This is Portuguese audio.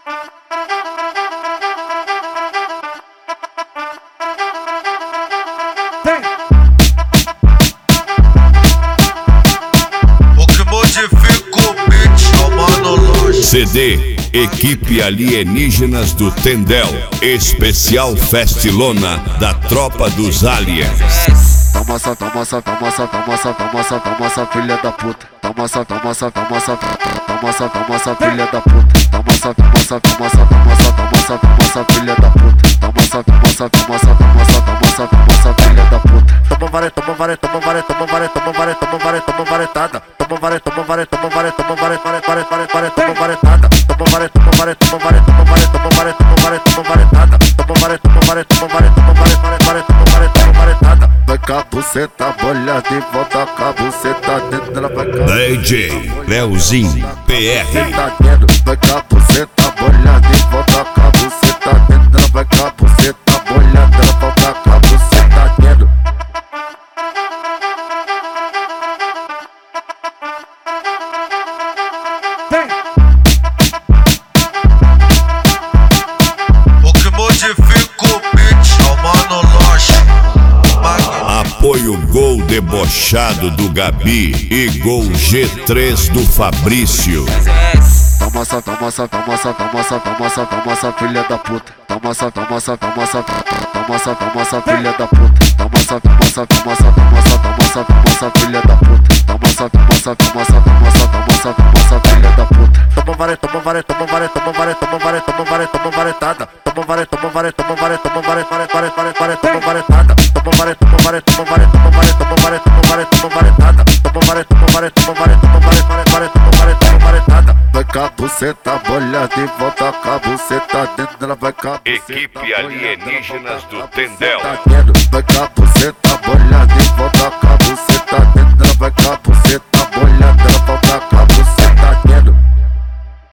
O que modifica o beat, chamando longe. CD Equipe Alienígenas do Tendel, especial festilona da Tropa dos Aliens. Toma essa, toma essa, toma essa, toma essa, toma essa, toma essa, filha da puta. Toma essa, toma essa, toma essa, toma essa, toma essa, filha da puta. Toma essa, toma essa, toma essa, toma essa, toma essa, toma essa, filha da puta. Toma essa, toma essa, toma essa, toma essa, toma essa, toma essa, filha da puta. Toma várias, toma várias, toma várias, toma várias, toma várias, toma várias, toma varetada. Toma várias, toma várias, toma várias, toma várias, várias, várias, várias, várias, toma varetada. Toma várias, toma várias, toma várias, toma várias, toma várias, toma várias, toma varetada. Toma várias, toma várias, toma várias, toma várias, várias, várias, toma várias, toma varetada. Vai com a buceta molhada e volta com a buceta dentro dela, vai com a DJ Leozinho PR. vai com a buceta molhada e volta com a buceta dentro dela, vai com a buceta molhada, ela volta com a buceta dentro. O que modifica o beat, chamando longe. Apoio Gol Debochado do Gabi e Gol G3 do Fabrício. Toma essa, toma essa, toma essa, toma essa, toma essa, toma essa, filha da puta. Toma essa, toma essa, toma essa, toma essa, toma essa, filha da puta. Toma essa, toma essa, toma essa, toma essa, toma essa, toma essa, filha da puta. Toma essa, toma essa, toma essa, toma essa, toma essa, toma essa, filha da puta. Toma várias, toma várias, toma várias, toma várias, toma várias, toma várias, toma varetada. Toma várias, toma várias, toma várias, toma várias, várias, várias, várias, várias, toma varetada. Toma várias, toma várias, toma várias, toma várias, toma várias, toma várias, toma varetada. Toma várias, toma várias, toma várias, toma várias, várias, várias, toma várias, toma varetada. Vai com a buceta molhada e volta com a buceta dentro dela, vai com a buceta Equipe Alienígenas do Tendel. vai com a